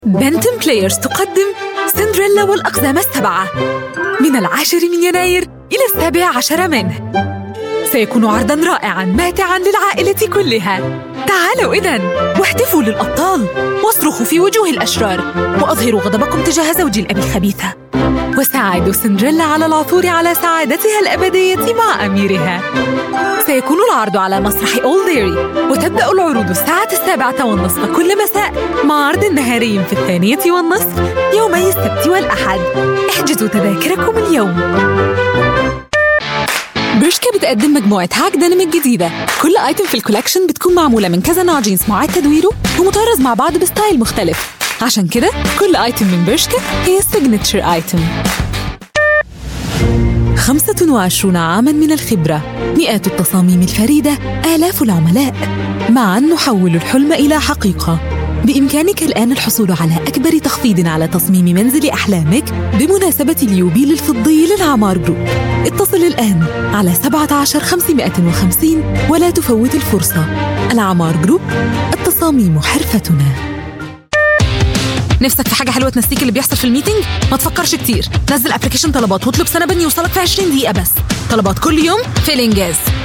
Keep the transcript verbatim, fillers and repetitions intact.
بنتم بلايرز تقدم سندريلا والأقزام السبعة من العاشر من يناير إلى السابع عشر منه. سيكون عرضاً رائعاً ماتعاً للعائلة كلها. تعالوا إذن واحتفوا للأبطال واصرخوا في وجوه الأشرار وأظهروا غضبكم تجاه زوج الأب الخبيثة، وساعدوا سندريلا على العثور على سعادتها الأبدية مع أميرها. سيكون العرض على مسرح أول ديري، وتبدأ العروض الساعة السابعة والنصف كل مساء مع عرض نهاري في الثانية والنصف يومي السبت والأحد. احجزوا تذاكركم اليوم. برشكا بتقدم مجموعة هاك ديناميك جديدة. كل آيتم في الكولكشن بتكون معمولة من كذا نوع جينز معاد تدويره ومطرز مع بعض بستايل مختلف، عشان كده كل آيتم من برشكا هي السيجنتشر آيتم. خمسة وعشرون عاماً من الخبرة، مئات التصاميم الفريدة، آلاف العملاء. معاً نحول الحلم إلى حقيقة. بإمكانك الآن الحصول على أكبر تخفيض على تصميم منزل أحلامك بمناسبة اليوبيل الفضي للعمار جروب. اتصل الآن على سبعة عشر خمسمائة وخمسين ولا تفوت الفرصة. العمار جروب، التصاميم حرفتنا. نفسك في حاجة حلوة تنسيك اللي بيحصل في الميتنج؟ ما تفكرش كتير، نزل ابلكيشن طلبات واطلب سنبن يوصلك في عشرين دقيقة بس. طلبات كل يوم في الإنجاز.